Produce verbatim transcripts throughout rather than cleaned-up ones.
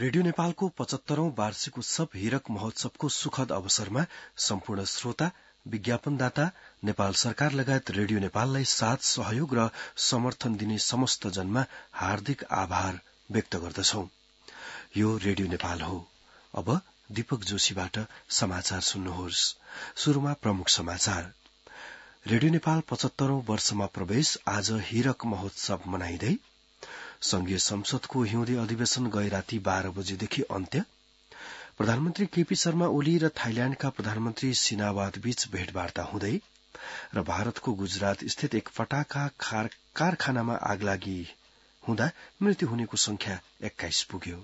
Radio नेपालको पचहत्तरौं वार्षिक उत्सव हीरक महोत्सवको सुखद अवसरमा सम्पूर्ण श्रोता, विज्ञापनदाता, नेपाल सरकार लगायत रेडियो नेपाललाई साथ सहयोग र समर्थन दिने समस्त जनमा हार्दिक आभार व्यक्त गर्दछौं। यो रेडियो नेपाल हो। अब दीपक जोशीबाट समाचार सुन्नुहोस्। शुरूमा प्रमुख समाचार। रेडियो नेपाल पचहत्तरौं वर्षमा प्रवेश, आज हीरक महोत्सव मनाइँदै। संघीय संसदको हिउँदे अधिवेशन गए राति बाह्र बजेदेखि अन्त्य। प्रधानमन्त्री केपी शर्मा ओली र थाइल्याण्डका प्रधानमन्त्री सिनावाद बीच भेटवार्ता हुँदै र भारतको गुजरात स्थित एक पटाखा कारखानामा आगलागी हुँदा मृत्यु हुनेको संख्या एक्काइस पुग्यो।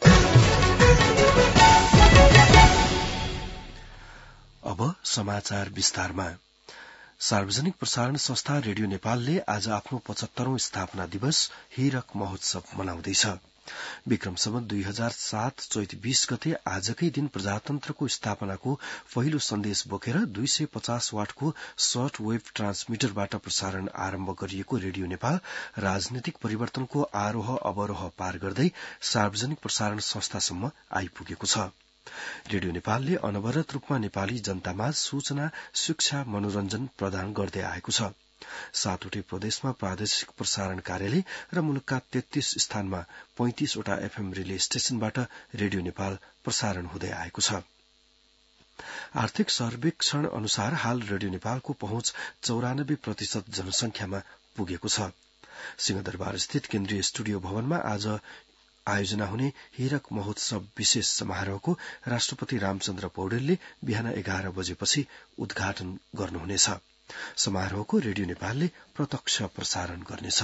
अब समाचार विस्तारमा। सार्वजनिक प्रसारण संस्था रेडियो नेपालले आज आफ्नो पचहत्तरौं स्थापना दिवस हीरक महोत्सव मनाउँदैछ। विक्रम सम्वत दुई हजार सात चैत बीस गते आजकै दिन प्रजातन्त्रको स्थापनाको पहिलो सन्देश बोकेर दुई सय पचास वाटको सर्ट वेभ ट्रान्समिटरबाट प्रसारण आरम्भ गरिएको रेडियो नेपाल राजनीतिक परिवर्तनको आरोह अवरोह पार गर्दै सार्वजनिक प्रसारण संस्थासम्म आइपुगेको छ। रेडियो नेपालले अनवरत रूपमा नेपाली जनतामा सूचना, शिक्षा, मनोरञ्जन प्रदान गर्दै आएको छ। सातवटै प्रदेशमा प्रादेशिक प्रसारण कार्यालय र मुलुकका तेत्तीस स्थानमा पैंतिसवटा एफएम रिले स्टेशनबाट रेडियो नेपाल प्रसारण हुँदै आएको छ। आर्थिक सर्वेक्षण अनुसार हाल रेडियो नेपालको पहुँच चौरानब्बे प्रतिशत जनसंख्यामा पुगेको छ। सिंहदरबार स्थित केन्द्रीय स्टुडियो भवनमा आज आयोजना हुने हीरक महोत्सव विशेष समारोहको राष्ट्रपति रामचन्द्र पौडेलले बिहान एघार बजेपछि उद्घाटन गर्नुहुनेछ। समारोहको रेडियो नेपालले प्रत्यक्ष प्रसारण गर्नेछ।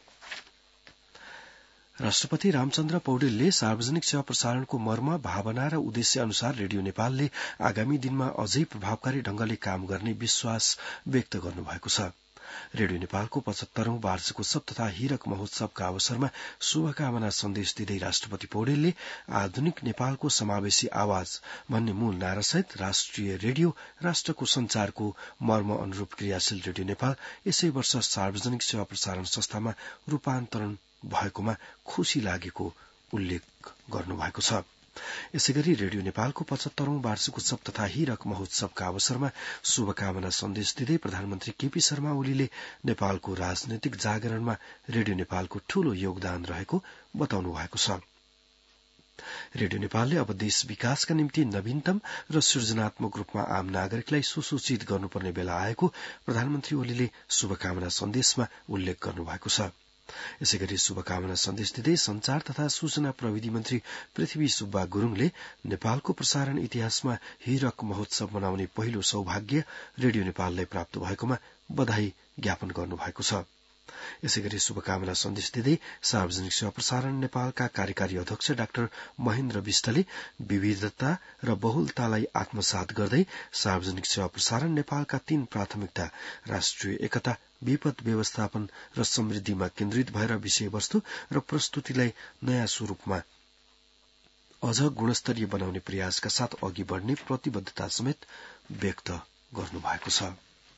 राष्ट्रपति रामचन्द्र पौडेलले सार्वजनिक सेवा प्रसारणको मर्म, भावना र उद्देश्य अनुसार रेडियो नेपालले आगामी दिनमा अझै प्रभावकारी ढंगले काम गर्ने विश्वास व्यक्त गर्नुभएको छ। रेडियो नेपालको पचहत्तरौं वार्षिक उत्सव तथा हीरक महोत्सवका अवसरमा शुभकामना सन्देश दिँदै राष्ट्रपति पौडेलले आधुनिक नेपालको समावेशी आवाज भन्ने मूल नारासहित राष्ट्रिय रेडियो राष्ट्रको संचारको मर्म अनुरूप क्रियाशील रेडियो नेपाल यसै वर्ष सार्वजनिक सेवा प्रसारण संस्थामा रूपान्तरण भएकोमा खुशी लागेको उल्लेख गर्नुभएको छ। यसैगरी रेडियो नेपालको पचहत्तरौं वार्षिक उत्सव तथा हीरक महोत्सवका अवसरमा शुभकामना सन्देश दिँदै प्रधानमन्त्री केपी शर्मा ओलीले नेपालको राजनैतिक जागरणमा रेडियो नेपालको ठूलो योगदान रहेको बताउनु भएको छ। रेडियो नेपालले अब देश विकासका निम्ति नवीनतम र सृजनात्मक रूपमा आम नागरिकलाई सुसूचित गर्नुपर्ने बेला आएको प्रधानमन्त्री ओलीले शुभकामना सन्देशमा उल्लेख गर्नुभएको छ। यसैगरी शुभकामना सन्देश दिँदै संचार तथा सूचना प्रविधि मन्त्री पृथ्वी सुब्बा गुरूङले नेपालको प्रसारण इतिहासमा हीरक महोत्सव मनाउने पहिलो सौभाग्य रेडियो नेपाललाई प्राप्त भएकोमा बधाई ज्ञापन गर्नुभएको छ। यसैगरी शुभकामना सन्देश दिँदै सार्वजनिक सेवा प्रसारण नेपालका कार्यकारी अध्यक्ष डाक्टर महेन्द्र विष्टले विविधता र बहुलतालाई आत्मसात गर्दै सार्वजनिक सेवा प्रसारण नेपालका तीन प्राथमिकता राष्ट्रिय एकता, विपद व्यवस्थापन र समृद्धिमा केन्द्रित भएर विषयवस्तु र प्रस्तुतिलाई नयाँ स्वरूपमा अझ गुणस्तरीय बनाउने प्रयासका साथ अघि बढ़ने प्रतिबद्धता समेत व्यक्त गर्नुभएको छ।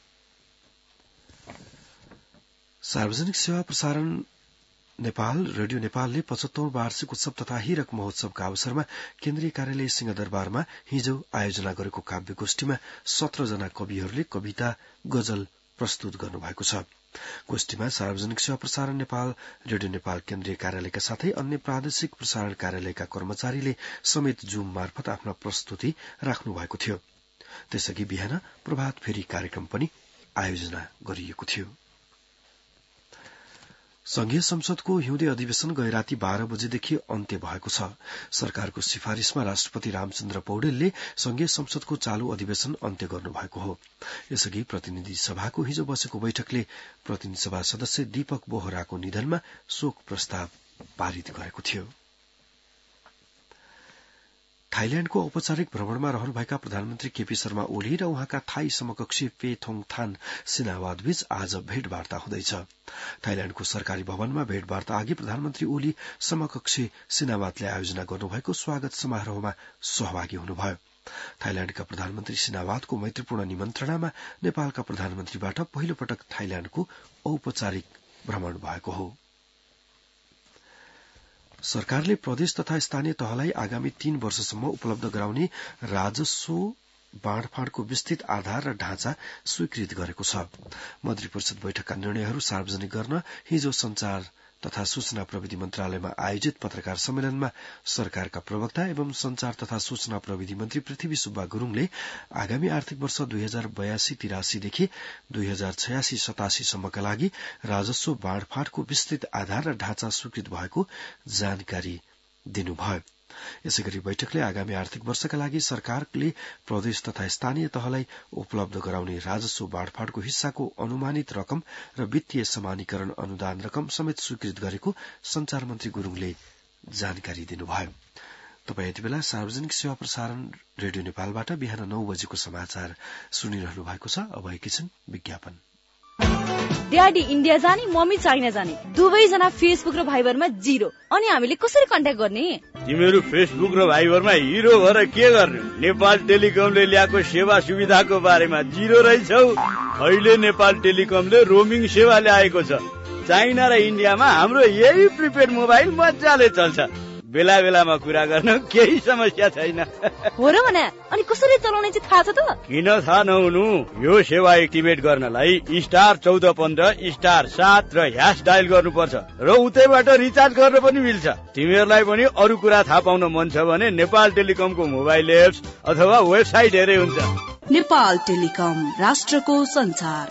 सार्वजनिक सेवा प्रसारण नेपाल रेडियो नेपालले पचहत्तरौं वार्षिक उत्सव तथा हीरक महोत्सवका अवसरमा केन्द्रीय कार्यालय सिंहदरबारमा हिजो आयोजना गरेको काव्य गोष्ठीमा सत्र जना कविहरूले कविता, गजल प्रस्तुत गर्नुभएको छ। गोष्ठीमा सार्वजनिक सेवा प्रसारण नेपाल, रेडियो नेपाल केन्द्रीय कार्यालयका साथै अन्य प्रादेशिक प्रसारण कार्यालयका कर्मचारीले समेत जूम मार्फत आफ्ना प्रस्तुति राख्नु भएको थियो। त्यसअघि बिहान प्रभात फेरी कार्यक्रम पनि आयोजना गरिएको थियो। संघीय संसदको हिउँदे अधिवेशन गए राति बाह्र बजेदेखि अन्त्य भएको छ। सरकारको सिफारिशमा राष्ट्रपति रामचन्द्र पौडेलले संघीय संसदको चालू अधिवेशन अन्त्य गर्नुभएको हो। यसअघि प्रतिनिधि सभाको हिजो बसेको बैठकले प्रतिनिधि सभा सदस्य दीपक बोहराको निधनमा शोक प्रस्ताव पारित गरेको थियो। थाइल्याण्डको औपचारिक भ्रमणमा रहनुभएका प्रधानमन्त्री केपी शर्मा ओली र उहाँका थाई समकक्षी पेथोङथान सिनावाद बीच आज भेटवार्ता हुँदैछ। थाइल्याण्डको सरकारी भवनमा भेटवार्ता अघि प्रधानमन्त्री ओली समकक्षी सिनावादले आयोजना गर्नुभएको स्वागत समारोहमा सहभागी हुनुभयो। थाइल्याण्डका प्रधानमन्त्री सिनावादको मैत्रीपूर्ण निमन्त्रणामा नेपालका प्रधानमन्त्रीबाट पहिलो पटक थाइल्याण्डको औपचारिक भ्रमण भएको हो। सरकारले प्रदेश तथा स्थानीय तहलाई आगामी तीन वर्षसम्म उपलब्ध गराउने राजस्व बाँडफाँडको विस्तृत आधार र ढाँचा स्वीकृत गरेको छ। मन्त्री परिषद बैठकका निर्णयहरू सार्वजनिक गर्न हिजो संचार तथा सूचना प्रविधि मन्त्रालयमा आयोजित पत्रकार सम्मेलनमा सरकारका प्रवक्ता एवं संचार तथा सूचना प्रविधि मन्त्री पृथ्वी सुब्बा गुरूङले आगामी आर्थिक वर्ष दुई हजार बयासी तिरासीदेखि दुई हजार छयासी सतासी सम्मका लागि राजस्व बाँडफाँडको विस्तृत आधार र ढाँचा स्वीकृत भएको जानकारी दिनुभयो। यसैगरी बैठकले आगामी आर्थिक वर्षका लागि सरकारले प्रदेश तथा स्थानीय तहलाई उपलब्ध गराउने राजस्व बाँडफाँडको हिस्साको अनुमानित रकम र वित्तीय समानीकरण अनुदान रकम समेत स्वीकृत गरेको संचार मन्त्री गुरूङले जानकारी दिनुभयो। तपाईँ यति बेला सार्वजनिक सेवा प्रसारण रेडियो नेपालबाट बिहान नौ बजेको समाचार सुनिरहनु भएको छ। अब एकैछिन विज्ञापन। ड्याडी इन्डिया जाने, मम्मी चाइना जाने, दुवैजना फेसबुक र भाइबरमा जिरो। अनि हामीले कसरी कन्ट्याक्ट गर्ने? तिमीहरू फेसबुक र भाइबरमा हिरो भएर के गर्ने? नेपाल टेलिकमले ल्याएको सेवा सुविधाको बारेमा जिरो रहेछौ। अहिले नेपाल टेलिकमले रोमिङ सेवा ल्याएको छ। चाइना र इन्डियामा हाम्रो यही प्रिपेड मोबाइल मजाले चल्छ। बेला बेलामा कुरा गर्न केही समस्या छैन। हो र भने अनि कसरी चलाउने चाहिँ थाहा छ त? किन थाहा नहुनु? यो सेवा एक्टिभेट गर्नलाई स्टार चौध पन्ध्र स्टार सात र ह्यास डायल गर्नुपर्छ र उतैबाट रिचार्ज गर्न पनि मिल्छ। तिमीहरूलाई पनि अरू कुरा थाहा पाउन मन छ भने नेपाल टेलिकमको मोबाइल एप्स अथवा वेबसाइट हेरे हुन्छ। नेपाल टेलिकम, राष्ट्रको संचार।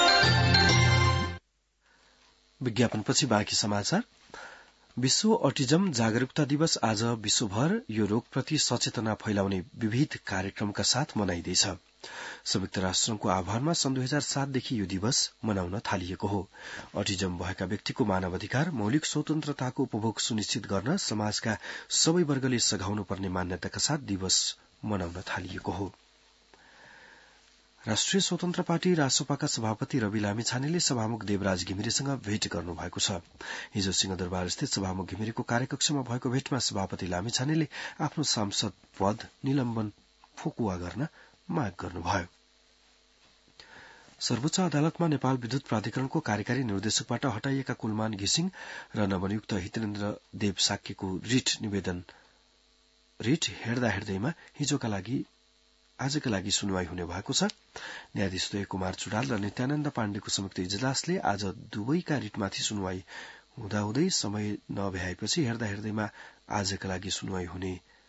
विज्ञापनपछि बाँकी समाचार। विश्व अटिजम जागरूकता दिवस आज विश्वभर यो रोगप्रति सचेतना फैलाउने विविध कार्यक्रमका साथ मनाइँदैछ। संयुक्त राष्ट्रको आह्वानमा सन् दुई हजार सातदेखि यो दिवस मनाउन थालिएको हो। अटिजम भएका व्यक्तिको मानवाधिकार, मौलिक स्वतन्त्रताको उपभोग सुनिश्चित गर्न समाजका सबै वर्गले सघाउनु पर्ने मान्यताका साथ दिवस मनाउन थालिएको हो। राष्ट्रिय स्वतन्त्र पार्टी रासपाका सभापति रवि लामिछानेले सभामुख देवराज घिमिरेसँग भेट गर्नुभएको छ। हिजो सिंहदरबार स्थित सभामुख घिमिरेको कार्यकक्षमा भएको भेटमा सभापति लामिछानेले आफ्नो सांसद पद निलम्बन फुकुवा गर्न माग गर्नुभयो। सर्वोच्च अदालतमा नेपाल विद्युत प्राधिकरणको कार्यकारी निर्देशकबाट हटाइएका कुलमान घिसिङ र नवनियुक्त हितेन्द्र देव साक्यको रिट निवेदन रिट हेर्दा हेर्दैमा हिजोका लागि आजका लागि सुनवाई हुने भएको छ। न्यायाधीश उदय कुमार चुडाल र नित्यानन्द पाण्डेको संयुक्त इजलासले आज दुवैका रिटमाथि सुनवाई हुँदाहुँदै समय नभ्याएपछि हेर्दा हेर्दैमा आजका लागि सुनवाई हुने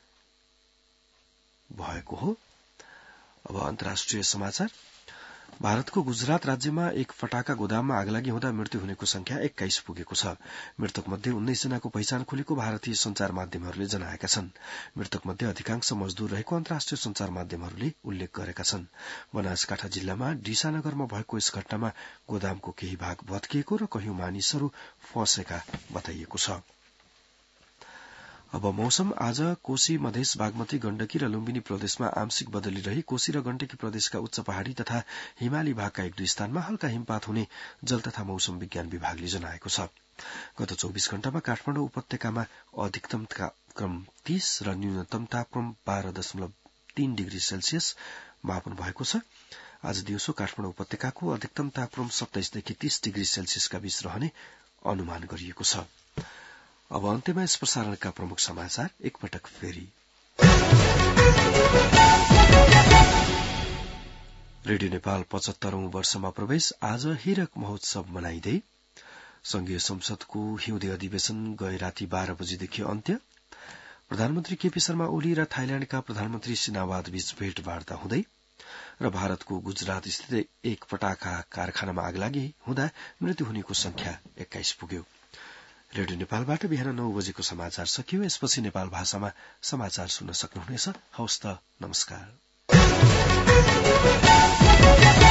भएको हो। अब अन्तर्राष्ट्रिय समाचार। भारतको गुजरात राज्यमा एक फटाका गोदाममा आगलागी हुँदा मृत्यु हुनेको संख्या एक्काइस पुगेको छ। मृतक मध्ये उन्नाइस जनाको पहिचान खुलेको भारतीय संचार माध्यमहरूले जनाएका छन्। मृतक मध्ये अधिकांश मजदूर रहेको अन्तर्राष्ट्रिय संचार माध्यमहरूले उल्लेख गरेका छन्। बनासकाँठा जिल्लामा डिसानगरमा भएको यस घटनामा गोदामको केही भाग भत्किएको र कयौं मानिसहरू फँसेका बताइएको छ। अब मौसम। आज कोशी, मधेस, बागमती, गण्डकी र लुम्बिनी प्रदेशमा आंशिक बदली रही कोशी र गण्डकी प्रदेशका उच्च पहाड़ी तथा हिमाली भागका एक दुई स्थानमा हल्का हिमपात हुने जल तथा मौसम विज्ञान विभागले जनाएको छ। गत चौबीस घण्टामा काठमाडौँ उपत्यकामा अधिकतम तापक्रम तीस र न्यूनतम तापक्रम बाह्र दशमलव तीन डिग्री सेल्सियस मापन भएको छ। आज दिउँसो काठमाडौँ उपत्यकाको अधिकतम तापक्रम सत्ताइसदेखि तीस डिग्री सेल्सियसका बीच रहने अनुमान गरिएको छ। अब अन्त्यमा यस प्रसारणका प्रमुख समाचार एकपटक फेरि। रेडियो नेपाल पचहत्तरौं वर्षमा प्रवेश। आज हीरक महोत्सव मनाइँदै संघीय संसदको हिउँदे अधिवेशन गए राति बाह्र बजेदेखि अन्त्य। प्रधानमन्त्री केपी शर्मा ओली र थाइल्याण्डका प्रधानमन्त्री सिनावाद बीच भेटवार्ता हुँदै र भारतको गुजरात स्थित एक पटाखा कारखानामा आगलागी हुँदा मृत्यु हुनेको संख्या एक्काइस पुग्यो। रेडियो नेपालबाट बिहान नौ बजेको समाचार सकियो। यसपछि नेपाल भाषामा समाचार सुन्न सक्नुहुनेछ। हवस् त, नमस्कार।